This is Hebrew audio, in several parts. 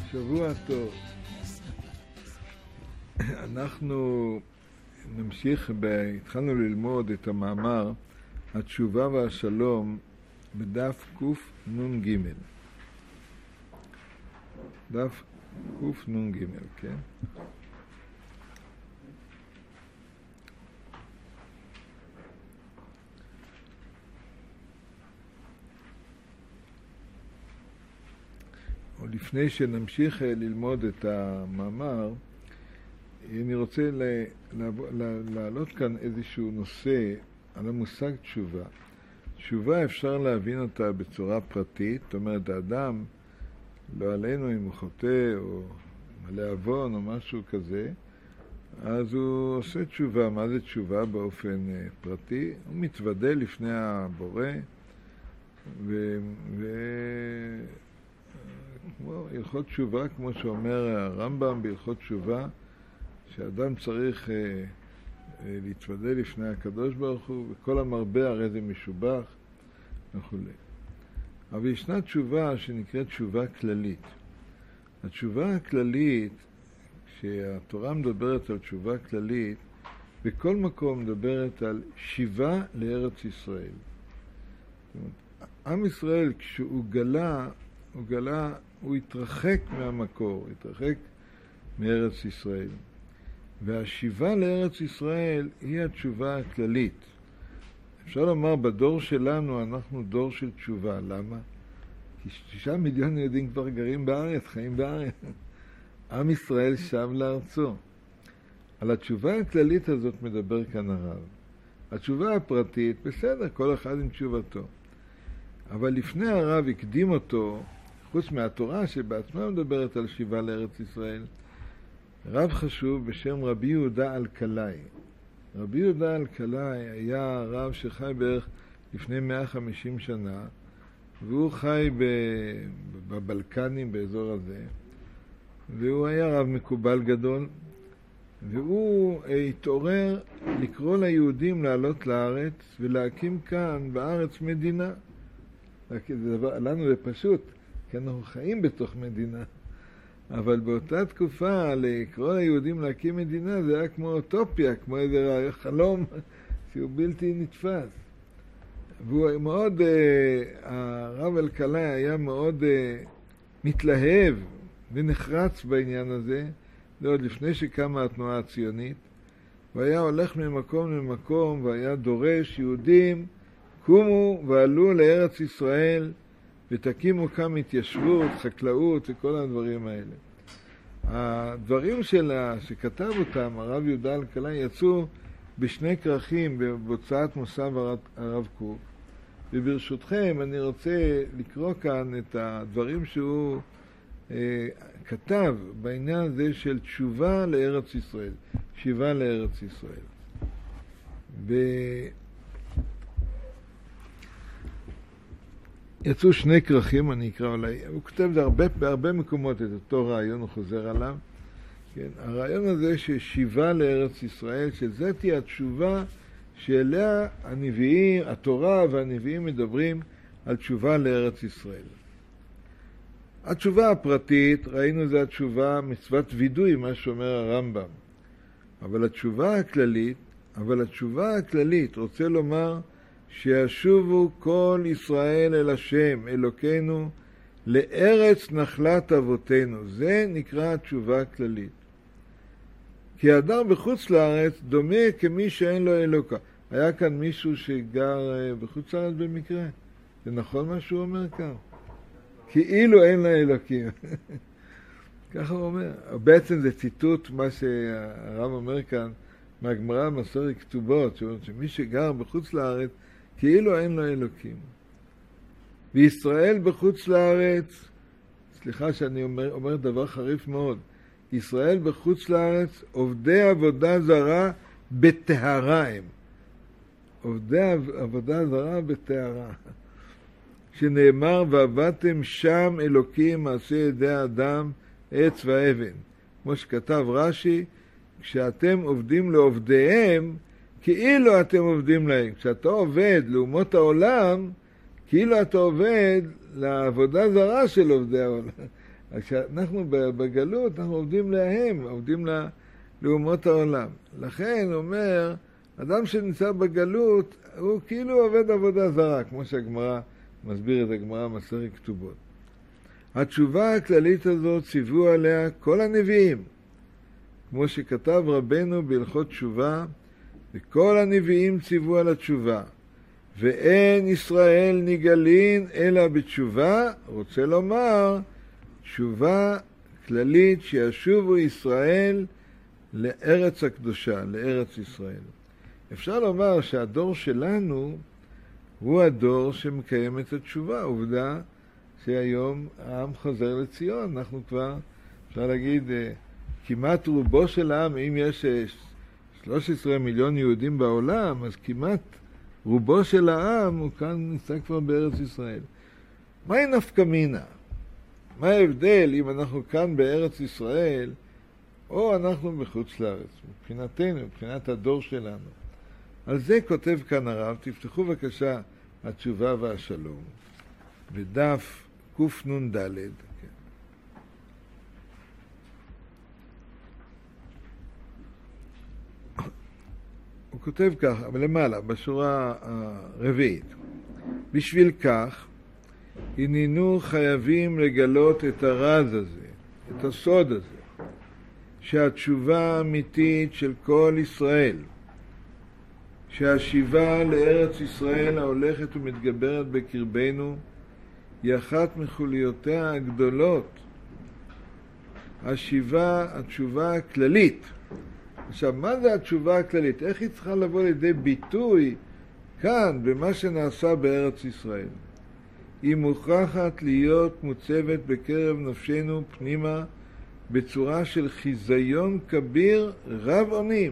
שבוע טוב. אנחנו נמשיך, התחלנו ללמוד את המאמר התשובה והשלום בדף קנ"ג. דף קנ"ג, כן? לפני שנמשיך ללמוד את המאמר, אני רוצה להעלות כאן איזשהו נושא על המושג תשובה. תשובה אפשר להבין אותה בצורה פרטית, זאת אומרת, האדם, לא עלינו אם הוא חוטא או מלא עוון או משהו כזה, אז הוא עושה תשובה. מה זה תשובה באופן פרטי? הוא מתוודה לפני הבורא, כמו הלכות תשובה, כמו שאומר הרמב"ם בהלכות תשובה, שאדם צריך להתוודה לפני הקדוש ברוך הוא, וכל המרבה הרי זה משובח וכו'. אבל ישנה תשובה שנקראת תשובה כללית. התשובה הכללית, כשהתורה מדברת על תשובה כללית, בכל מקום מדברת על שיבה לארץ ישראל. זאת אומרת, עם ישראל כשהוא גלה, הוא התרחק מהמקור, התרחק מארץ ישראל. והשיבה לארץ ישראל היא התשובה הכללית. אפשר לומר, בדור שלנו אנחנו דור של תשובה. למה? כי 6 מיליון יהודים כבר גרים בארץ, חיים בארץ. עם ישראל שב לארצו. על התשובה הכללית הזאת מדבר כאן הרב. התשובה הפרטית, בסדר, כל אחד עם תשובתו. אבל לפני הרב הקדים אותו, חוץ מהתורה שבעצמה מדברת על שיבה לארץ ישראל, רב חשוב בשם רבי יהודה אלקלעי. רבי יהודה אלקלעי היה רב שחי בערך לפני 150 שנה, והוא חי בבלקנים באזור הזה, והוא היה רב מקובל גדול, והוא התעורר לקרוא ליהודים לעלות לארץ ולהקים כאן בארץ מדינה. לנו זה פשוט, כי אנחנו חיים בתוך מדינה. אבל באותה תקופה לקרוא ליהודים להקים מדינה זה היה כמו אוטופיה, כמו איזה חלום שהוא בלתי נתפס. והוא מאוד, הרב אלקלעי היה מאוד מתלהב ונחרץ בעניין הזה, זה עוד לפני שקמה התנועה הציונית. הוא היה הולך ממקום למקום והיה דורש יהודים, קומו ועלו לארץ ישראל, ותקימו כאן התיישבות, חקלאות וכל הדברים האלה. הדברים שכתב אותם הרב יהודה אלקלעי יצאו בשני כרכים בהוצאת מוסף הרב קוק. וברשותכם אני רוצה לקרוא כאן את הדברים שהוא כתב בעניין הזה של תשובה לארץ ישראל, שיבה לארץ ישראל. יצאו שני כרכים, אני אקרא עליי, הוא כותב בהרבה מקומות את אותו רעיון, הוא חוזר עליו. כן? הרעיון הזה ששיבה לארץ ישראל, שזה תהיה התשובה שאליה הנביאים, התורה והנביאים מדברים על תשובה לארץ ישראל. התשובה הפרטית, ראינו זה התשובה מצוות וידוי, מה שאומר הרמב"ם. אבל התשובה הכללית רוצה לומר שישובו כל ישראל אל השם אלוקינו לארץ נחלת אבותינו. זה נקרא תשובה כללית. כי האדם בחוץ לארץ דומה כמי שאין לו אלוקה. היה כאן מישהו שגר בחוץ לארץ במקרה? זה נכון מה שהוא אומר כאן? כאילו אין לו אלוקים. ככה הוא אומר. בעצם זה ציטוט מה שהרב אומר כאן מהגמרא מסורת כתובות, שאומרת שמי שגר בחוץ לארץ כאילו אין לו אלוקים. וישראל בחוץ לארץ, סליחה שאני אומר דבר חריף מאוד, ישראל בחוץ לארץ עובדי עבודה זרה בטהרה הם. עובדי עבודה זרה בטהרה. שנאמר ועבדתם שם אלוקים מעשה ידי האדם עץ ואבן. כמו שכתב רש"י, כשאתם עובדים לעובדיהם, כאילו אתם עובדים להם. כשאתה עובד לאומות העולם, כאילו אתה עובד לעבודה זרה של עובדי העולם. אז כשאנחנו בגלות, אנחנו עובדים להם, עובדים לאומות העולם. לכן הוא אומר, אדם שנמצא בגלות, הוא כאילו עובד עבודה זרה, כמו שהגמרא מסביר את הגמרא מסכת כתובות. התשובה הכללית הזאת ציוו עליה כל הנביאים, כמו שכתב רבנו בהלכות תשובה, וכל הנביאים ציוו על התשובה, ואין ישראל נגלין אלא בתשובה, רוצה לומר, תשובה כללית שישובו ישראל לארץ הקדושה, לארץ ישראל. אפשר לומר שהדור שלנו הוא הדור שמקיים את התשובה. עובדה שהיום העם חוזר לציון. אנחנו כבר, אפשר להגיד, כמעט רובו של העם, אם יש 13 מיליון יהודים בעולם, אז כמעט רובו של העם הוא כאן נמצא כבר בארץ ישראל. מהי נפקא מינה? מה ההבדל אם אנחנו כאן בארץ ישראל או אנחנו בחוץ לארץ? מבחינתנו, מבחינת הדור שלנו. על זה כותב כאן הרב, תפתחו בבקשה התשובה והשלום, בדף קנ"ד. הוא כותב כך, אבל למעלה, בשורה הרביעית. בשביל כך, הננו חייבים לגלות את הרז הזה, את הסוד הזה, שהתשובה האמיתית של כל ישראל, שהשיבה לארץ ישראל ההולכת ומתגברת בקרבנו, היא אחת מחוליותיה הגדולות. התשובה הכללית. עכשיו, מה זה התשובה הכללית? איך היא צריכה לבוא לידי ביטוי כאן, במה שנעשה בארץ ישראל? היא מוכרחת להיות מוצבת בקרב נפשנו פנימה, בצורה של חיזיון כביר רב עונים,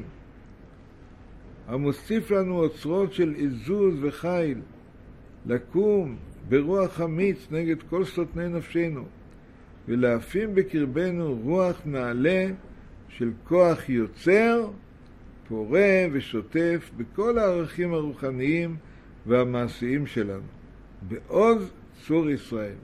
המוסיף לנו אוצרות של עזוז וחיל, לקום ברוח אמיץ נגד כל סותני נפשנו, ולהפים בקרבנו רוח נעלה של כוח יוצר, פורה ושוטף בכל הערכים הרוחניים והמעשיים שלנו, בעוז צור ישראל.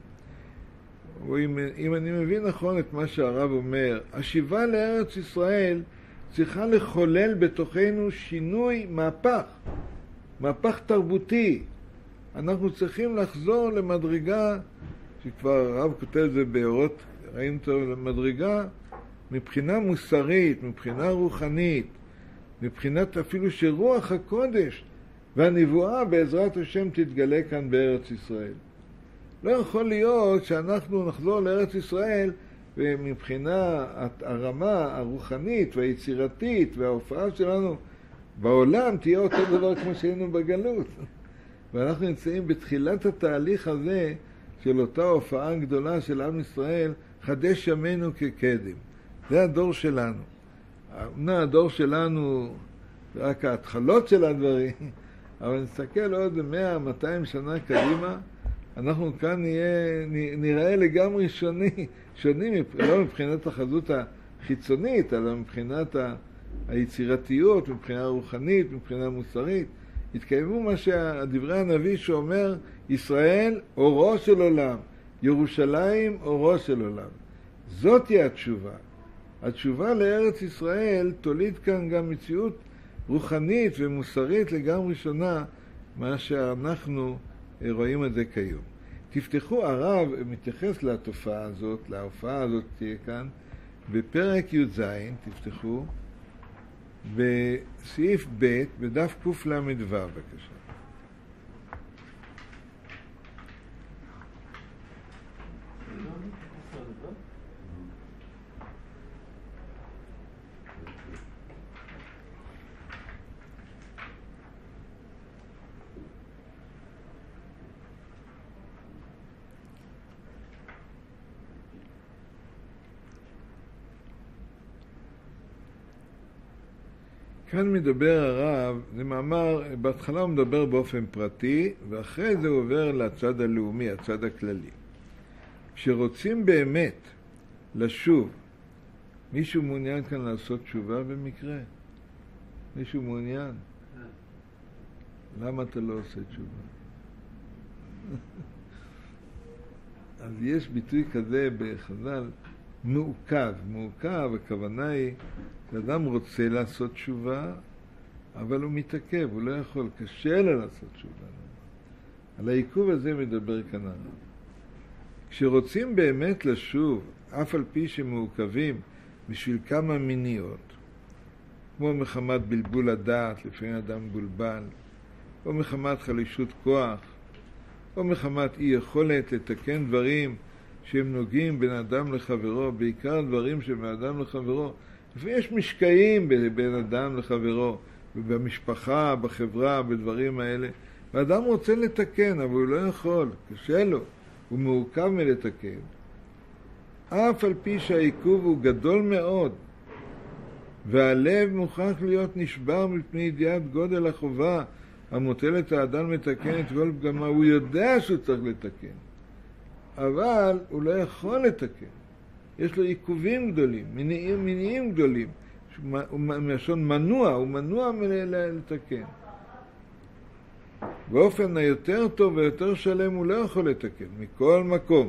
אם אני מבין נכון את מה שהרב אומר, השיבה לארץ ישראל צריכה לחולל בתוכנו שינוי, מהפך תרבותי. אנחנו צריכים לחזור למדרגה, שכבר הרב כותב את זה באורות, ראינו אותו, למדרגה מבחינה מוסרית, מבחינה רוחנית, מבחינת אפילו שרוח הקודש והנבואה בעזרת השם תתגלה כאן בארץ ישראל. לא יכול להיות שאנחנו נחזור לארץ ישראל ומבחינה הרמה הרוחנית והיצירתית וההופעה שלנו בעולם תהיה אותו דבר כמו שהיינו בגלות. ואנחנו נמצאים בתחילת התהליך הזה של אותה הופעה גדולה של עם ישראל, חדש ימינו כקדם. זה הדור שלנו. הדור שלנו רק ההתחלות של הדברים, אבל נסתכל עוד 100-200 שנה קדימה, אנחנו כאן נראה לגמרי שונים, לא מבחינת החזות החיצונית, אלא מבחינת היצירתיות, מבחינה רוחנית, מבחינה מוסרית. התקיימו מה שהדברי הנביא שאומר, ישראל אורו של עולם, ירושלים אורו של עולם. זאת היא התשובה. התשובה לארץ ישראל תוליד כאן גם מציאות רוחנית ומוסרית לגמרי שונה מה שאנחנו רואים את זה כיום. תפתחו, הרב מתייחס לתופעה הזאת, להופעה הזאת תהיה כאן, בפרק י"ז, תפתחו, בסעיף ב' בדף קל"ו, בבקשה. כאן מדבר הרב, זה מאמר, בהתחלה הוא מדבר באופן פרטי, ואחרי זה הוא עובר לצד הלאומי, הצד הכללי. כשרוצים באמת לשוב, מישהו מעוניין כאן לעשות תשובה במקרה? מישהו מעוניין? למה אתה לא עושה תשובה? אז יש ביטוי כזה בחז"ל, מעוכב. מעוכב, הכוונה היא שאדם רוצה לעשות תשובה, אבל הוא מתעכב, הוא לא יכול, קשה לו לעשות תשובה. על העיכוב הזה מדבר כאן הרב. כשרוצים באמת לשוב, אף על פי שמעוכבים בשביל כמה מיניות, כמו מחמת בלבול הדעת, לפעמים אדם בולבל, או מחמת חלישות כוח, או מחמת אי יכולת לתקן דברים שהם נוגעים בין אדם לחברו, בעיקר דברים שבין אדם לחברו. ויש משקעים בין אדם לחברו, ובמשפחה, בחברה, בדברים האלה. ואדם רוצה לתקן, אבל הוא לא יכול, קשה לו, הוא מעוכב מלתקן. אף על פי שהעיכוב הוא גדול מאוד, והלב מוכרח להיות נשבר מפני ידיעת גודל החובה המוטלת האדם לתקן את כל פגמה. הוא יודע שהוא צריך לתקן, אבל הוא לא יכול לתקן. יש לו עיכובים גדולים, מניעים גדולים. הוא מלשון מנוע, הוא מנוע לתקן. באופן היותר טוב ויותר שלם הוא לא יכול לתקן, מכל מקום.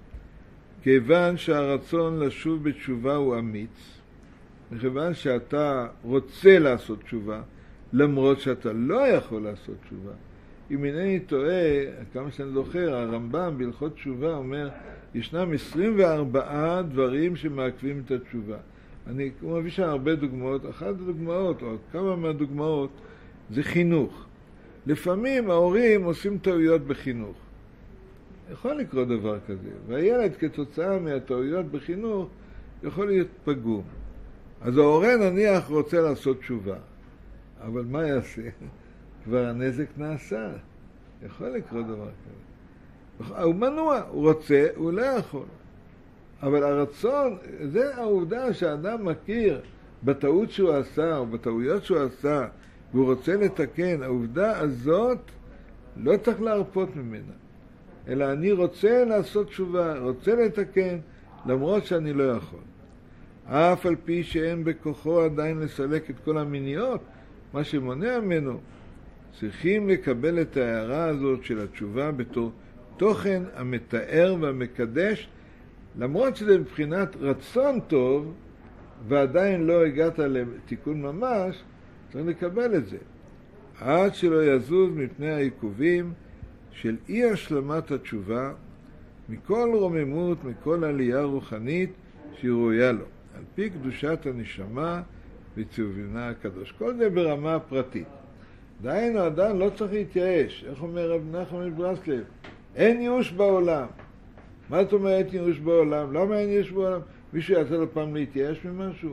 כיוון שהרצון לשוב בתשובה הוא אמיץ, מכיוון שאתה רוצה לעשות תשובה, למרות שאתה לא יכול לעשות תשובה. אם אינני טועה, כמה שאני זוכר, הרמב"ם בהלכות תשובה אומר, ישנם 24 דברים שמעכבים את התשובה. אני מביא שם הרבה דוגמאות, אחת הדוגמאות, או כמה מהדוגמאות, זה חינוך. לפעמים ההורים עושים טעויות בחינוך. יכול לקרות דבר כזה, והילד כתוצאה מהטעויות בחינוך יכול להיות פגום. אז ההורה נניח רוצה לעשות תשובה, אבל מה יעשה? כבר הנזק נעשה. יכול לקרות דבר כזה. הוא מנוע, הוא רוצה, הוא לא יכול. אבל הרצון, זה העובדה שהאדם מכיר בטעות שהוא עשה, או בטעויות שהוא עשה, והוא רוצה לתקן. העובדה הזאת לא צריך להרפות ממנה. אלא אני רוצה לעשות תשובה, רוצה לתקן, למרות שאני לא יכול. אף על פי שאין בכוחו עדיין לסלק את כל המיניות, מה שמונע ממנו, צריכים לקבל את ההערה הזאת של התשובה בתור תוכן המתאר והמקדש, למרות שזה מבחינת רצון טוב, ועדיין לא הגעת לתיקון ממש, צריך לקבל את זה. עד שלא יזוז מפני העיכובים של אי השלמת התשובה, מכל רוממות, מכל עלייה רוחנית שהיא ראויה לו, על פי קדושת הנשמה וציוונה הקדוש. כל זה ברמה הפרטית. דהיינו, אדם לא צריך להתייאש. איך אומר רב נחמן מברסלב? אין ייאוש בעולם. מה זאת אומרת אין ייאוש בעולם? למה אין ייאוש בעולם? מישהו יצא לו פעם להתייאש ממשהו?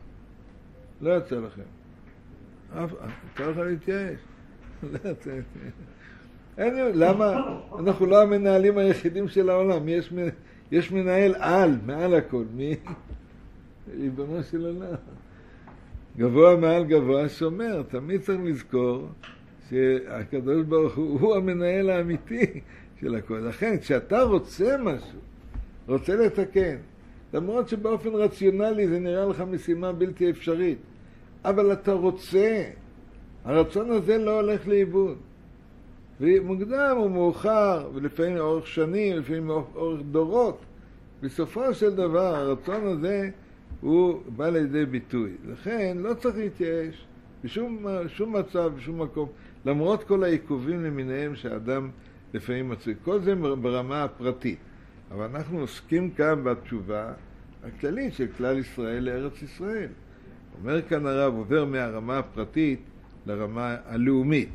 לא יצא לכם. אתה לך להתייאש? לא יצא להתייאש. למה? אנחנו לא המנהלים היחידים של העולם. יש מנהל מעל הכל. מי? ריבונו של עולם. גבוה מעל גבוה שומר. תמיד צריך לזכור שהקדוש ברוך הוא המנהל האמיתי של הכל. לכן, כשאתה רוצה משהו, רוצה לתקן, למרות שבאופן רציונלי זה נראה לך משימה בלתי אפשרית, אבל אתה רוצה, הרצון הזה לא הולך לאיבוד. ומוקדם ומאוחר, ולפעמים אורך שנים, לפעמים אורך דורות, בסופו של דבר הרצון הזה הוא בא לידי ביטוי. לכן לא צריך להתייאש בשום מצב, בשום מקום, למרות כל העיכובים למיניהם שהאדם לפעמים מצוי. כל זה ברמה הפרטית. אבל אנחנו עוסקים כאן בתשובה הכללית של כלל ישראל לארץ ישראל. אומר כאן הרב, עובר מהרמה הפרטית לרמה הלאומית.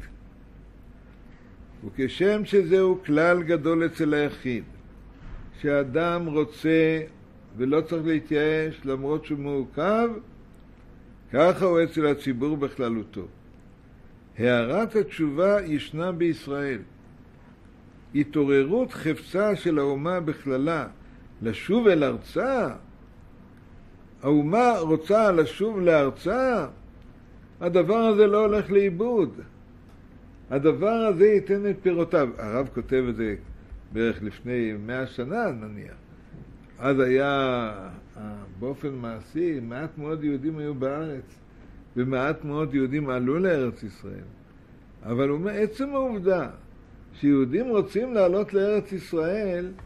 וכשם שזהו כלל גדול אצל היחיד, שהאדם רוצה ולא צריך להתייאש למרות שהוא מעוכב, ככה הוא אצל הציבור בכללותו. הערת התשובה ישנה בישראל. התעוררות חפצה של האומה בכללה לשוב אל ארצה, האומה רוצה לשוב לארצה, הדבר הזה לא הולך לאיבוד. הדבר הזה ייתן את פירותיו. הרב כותב את זה בערך לפני 100 שנה נניח. אז היה באופן מעשי, מעט מאוד יהודים היו בארץ, ומעט מאוד יהודים עלו לארץ ישראל. אבל הוא אומר, עצם העובדה שיהודים רוצים לעלות לארץ ישראל,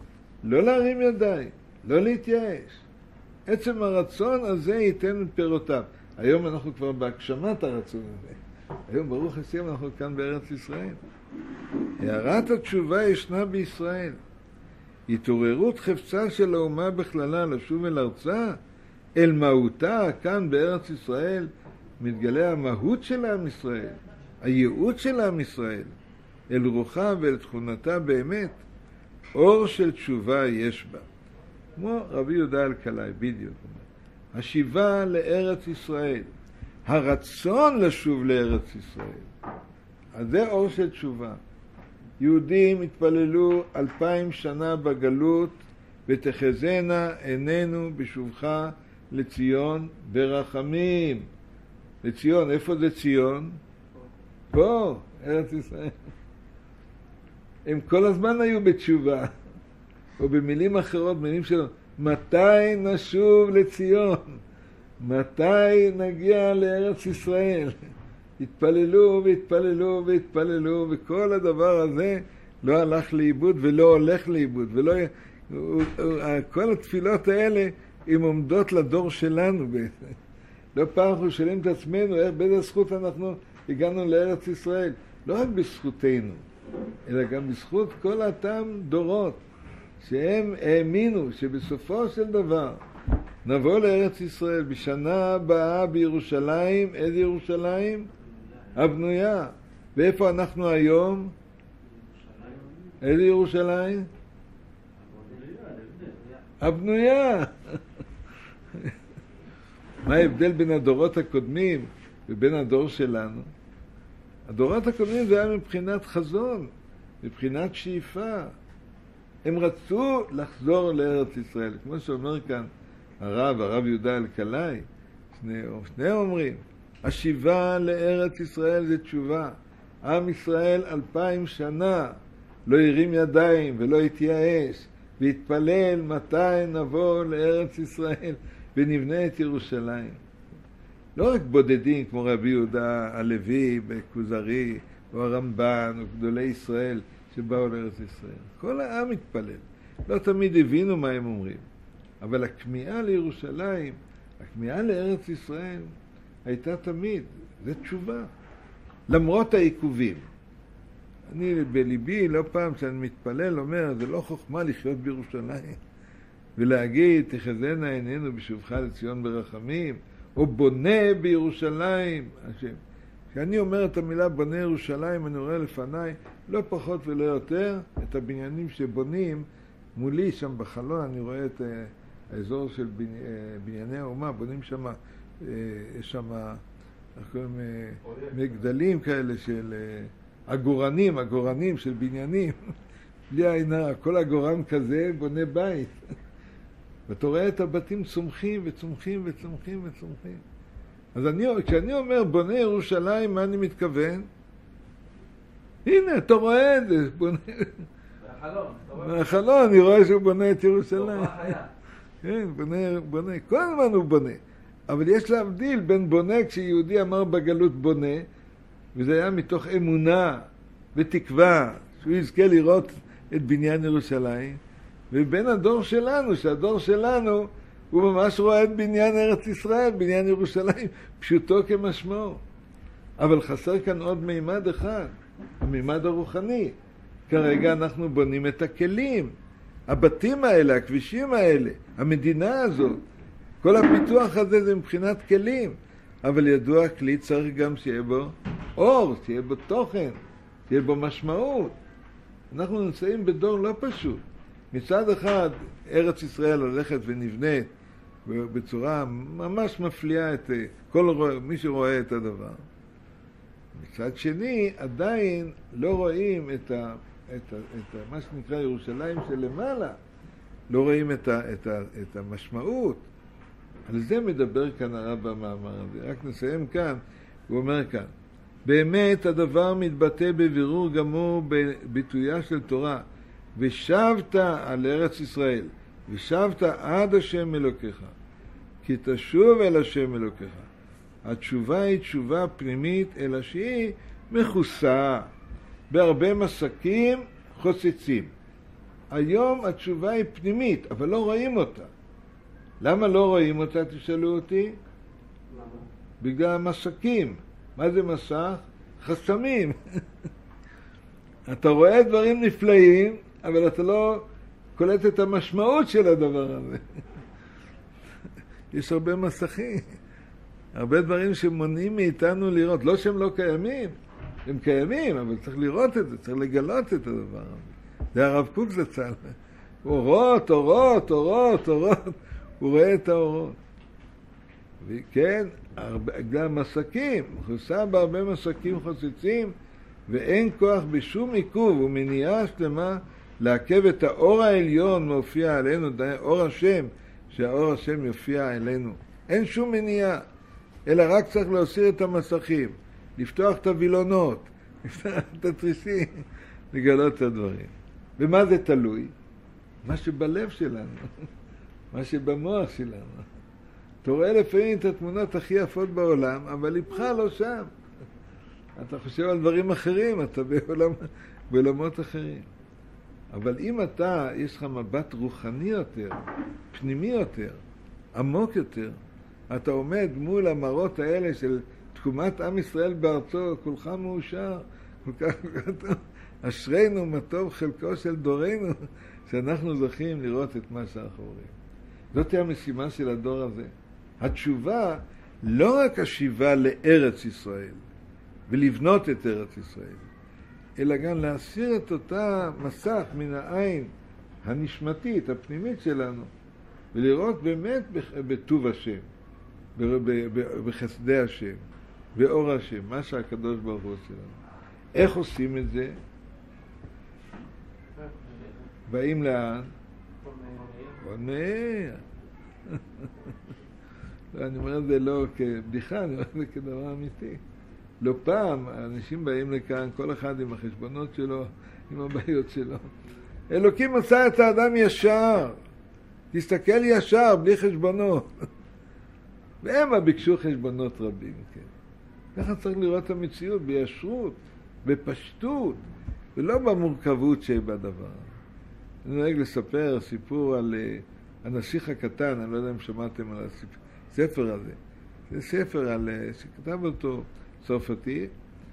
לא להרים ידיים, לא להתייאש. עצם הרצון הזה ייתן את פירותיו. היום אנחנו כבר בהגשמת הרצון הזה. היום ברוך השם אנחנו כאן בארץ ישראל. הערת התשובה ישנה בישראל. התעוררות חפצה של האומה בכללה לשוב אל ארצה, אל מהותה כאן בארץ ישראל, מתגלה המהות של עם ישראל, הייעוד של עם ישראל, אל רוחה ואל תכונתה באמת, אור של תשובה יש בה. כמו רבי יהודה אלקלעי, בדיוק. השיבה לארץ ישראל, הרצון לשוב לארץ ישראל. אז זה אור של תשובה. יהודים התפללו 2000 שנה בגלות, ותחזינה עינינו בשובך לציון ברחמים. לציון, איפה זה ציון? פה, ארץ ישראל. הם כל הזמן היו בתשובה. או במילים אחרות, מילים שלנו, מתי נשוב לציון? מתי נגיע לארץ ישראל? התפללו והתפללו והתפללו, וכל הדבר הזה לא הלך לאיבוד ולא הולך לאיבוד. כל התפילות האלה הן עומדות לדור שלנו. לא פעם אנחנו שואלים את עצמנו, באיזה זכות אנחנו הגענו לארץ ישראל? לא רק בזכותנו, אלא גם בזכות כל אותם דורות שהם האמינו שבסופו של דבר נבוא לארץ ישראל בשנה הבאה בירושלים. איזה ירושלים? הבנויה. ואיפה אנחנו היום? איזה ירושלים? הבנויה. מה ההבדל בין הדורות הקודמים ובין הדור שלנו? הדורות הקודמים זה היה מבחינת חזון, מבחינת שאיפה. הם רצו לחזור לארץ ישראל. כמו שאומר כאן הרב יהודה אלקלעי, שני אומרים, השיבה לארץ ישראל זה תשובה. עם ישראל 2000 שנה לא הרים ידיים ולא התייאש, והתפלל מתי נבוא לארץ ישראל ונבנה את ירושלים. לא רק בודדים כמו רבי יהודה הלוי בכוזרי, או הרמב"ן, או גדולי ישראל שבאו לארץ ישראל. כל העם התפלל. לא תמיד הבינו מה הם אומרים. אבל הכמיהה לירושלים, הכמיהה לארץ ישראל, הייתה תמיד. זה תשובה. למרות העיכובים. אני בליבי לא פעם שאני מתפלל אומר, זה לא חוכמה לחיות בירושלים. ולהגיד, תחזינה עינינו בשובך לציון ברחמים, או בונה בירושלים. כשאני אומר את המילה בונה ירושלים, אני רואה לפניי לא פחות ולא יותר את הבניינים שבונים מולי שם בחלון. אני רואה את האזור של בנייני האומה, בונים שם, יש שם מגדלים כאלה של עגורנים של בניינים. בלי עינה, כל עגורן כזה בונה בית. ואתה רואה את הבתים צומחים וצומחים וצומחים וצומחים. אז כשאני אומר בונה ירושלים, מה אני מתכוון? הנה, אתה רואה את זה. מהחלון, אני רואה שהוא בונה את ירושלים. כן, בונה. כל הזמן הוא בונה. אבל יש להבדיל בין בונה, כשיהודי אמר בגלות בונה, וזה היה מתוך אמונה ותקווה, שהוא יזכה לראות את בניין ירושלים, ובין הדור שלנו, שהדור שלנו הוא ממש רואה את בניין ארץ ישראל, בניין ירושלים, פשוטו כמשמעו. אבל חסר כאן עוד מימד אחד, המימד הרוחני. כרגע אנחנו בונים את הכלים, הבתים האלה, הכבישים האלה, המדינה הזאת. כל הפיתוח הזה זה מבחינת כלים. אבל ידוע, כלי צריך גם שיהיה בו אור, שיהיה בו תוכן, שיהיה בו משמעות. אנחנו נמצאים בדור לא פשוט. מצד אחד, ארץ ישראל הולכת ונבנית בצורה ממש מפליאה את כל מי שרואה את הדבר. מצד שני, עדיין לא רואים את מה שנקרא ירושלים שלמעלה. לא רואים את המשמעות. על זה מדבר כאן הרב במאמר הזה. רק נסיים כאן, הוא אומר כאן, באמת הדבר מתבטא בבירור גמור בביטויה של תורה, ושבת על ארץ ישראל, ושבת עד השם אלוקיך, כי תשוב אל השם אלוקיך. התשובה היא תשובה פנימית, אלא שהיא מכוסה בהרבה מסקים חוצצים. היום התשובה היא פנימית, אבל לא רואים אותה. למה לא רואים אותה, תשאלו אותי? למה? בגלל המסכים. מה זה מסך? חסמים. אתה רואה דברים נפלאים, אבל אתה לא קולט את המשמעות של הדבר הזה. יש הרבה מסכים. הרבה דברים שמונעים מאיתנו לראות. לא שהם לא קיימים, הם קיימים, אבל צריך לראות את זה, צריך לגלות את הדבר הזה. זה הרב קוק זצ"ל. אורות, אורות, אורות, אורות. הוא רואה את האורות. וכן, גם מסכים, חוסה בהרבה מסכים חוצצים, ואין כוח בשום עיכוב ומניעה שלמה לעכב את האור העליון מופיע עלינו, אור השם, שהאור השם יופיע אלינו. אין שום מניעה, אלא רק צריך להסיר את המסכים, לפתוח את הווילונות, לפתוח את התריסים, לגלות את הדברים. ומה זה תלוי? מה שבלב שלנו, מה שבמוח שלנו. אתה רואה לפעמים את התמונות הכי יפות בעולם, אבל לבך לא שם. אתה חושב על דברים אחרים, אתה בעולמות אחרים. אבל אם אתה, יש לך מבט רוחני יותר, פנימי יותר, עמוק יותר, אתה עומד מול המראות האלה של תקומת עם ישראל בארצו, כולך מאושר, כל כך טוב. אשרינו מה טוב חלקו של דורנו, שאנחנו זוכים לראות את מה שאנחנו רואים. זאת היא המשימה של הדור הזה. התשובה, לא רק השיבה לארץ ישראל, ולבנות את ארץ ישראל, אלא גם להסיר את אותה מסך מן העין הנשמתית, הפנימית שלנו, ולראות באמת בטוב השם, בחסדי השם, באור השם, מה שהקדוש ברוך הוא עושה לנו. איך עושים את זה? באים לאן? עונה. אני אומר את זה לא כבדיחה, אני אומר את זה כדבר אמיתי. לא פעם, האנשים באים לכאן, כל אחד עם החשבונות שלו, עם הבעיות שלו. אלוקים עשה את האדם ישר. תסתכל ישר, בלי חשבונות. והם ביקשו חשבונות רבים, כן. ככה צריך לראות את המציאות, בישרות, בפשטות, ולא במורכבות שבדבר. אני נוהג לספר סיפור על הנסיך הקטן, אני לא יודע אם שמעתם על הספר הזה. זה ספר שכתב אותו צרפתי,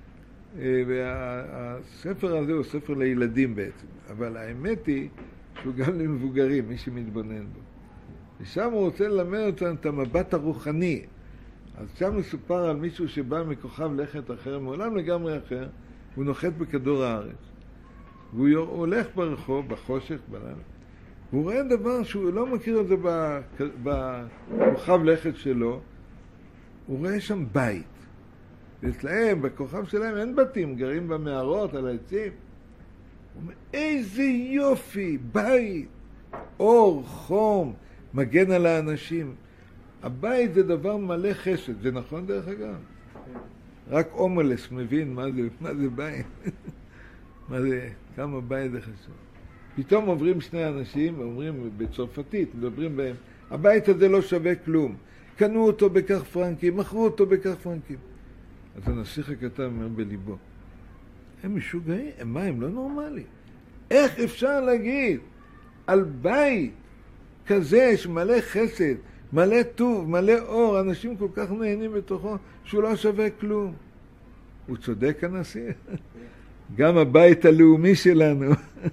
והספר הזה הוא ספר לילדים בעצם, אבל האמת היא שהוא גם למבוגרים, מי שמתבונן בו. ושם הוא רוצה ללמד אותנו את המבט הרוחני. אז שם מסופר על מישהו שבא מכוכב לכת אחר, מעולם לגמרי אחר, הוא נוחת בכדור הארץ. והוא הולך ברחוב, בחושך, בלילה, והוא רואה דבר שהוא לא מכיר את זה בכוכב לכת שלו, הוא רואה שם בית. ואצלהם, בכוכב שלהם אין בתים, גרים במערות, על העצים. הוא אומר, איזה יופי, בית, אור, חום, מגן על האנשים. הבית זה דבר מלא חסד, זה נכון דרך אגב? רק אומלס מבין מה זה בית. מה זה, כמה בית זה חשוב. פתאום עוברים שני אנשים, אומרים בצרפתית, מדברים בהם, הבית הזה לא שווה כלום. קנו אותו בכך פרנקים, מכרו אותו בכך פרנקים. אז הנסיך הקטן אומר בליבו, הם משוגעים, הם לא נורמליים. איך אפשר להגיד על בית כזה שמלא חסד, מלא טוב, מלא אור, אנשים כל כך נהנים בתוכו, שהוא לא שווה כלום. הוא צודק הנסיך. גם הבית הלאומי שלנו.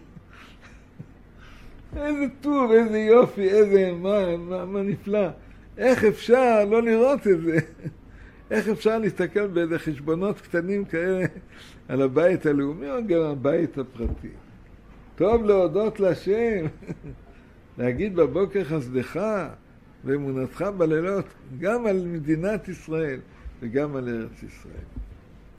איזה טוב, איזה יופי, איזה מה נפלא. איך אפשר לא לראות את זה? איך אפשר להסתכל באיזה חשבונות קטנים כאלה על הבית הלאומי או גם הבית הפרטי? טוב להודות להשם, להגיד בבוקר חסדך ואמונתך בלילות, גם על מדינת ישראל וגם על ארץ ישראל.